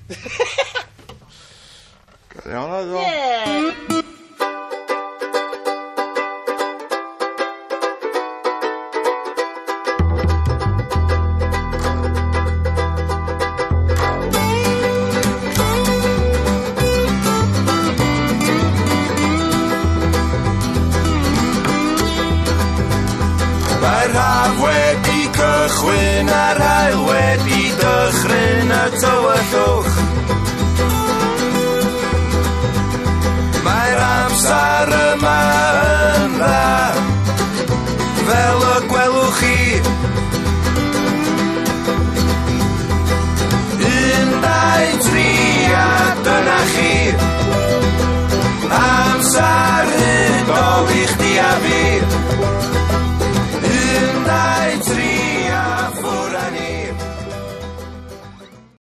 Iawn oedd o. Ie. Mae'r haf wedi cychwyn a'r haul wedi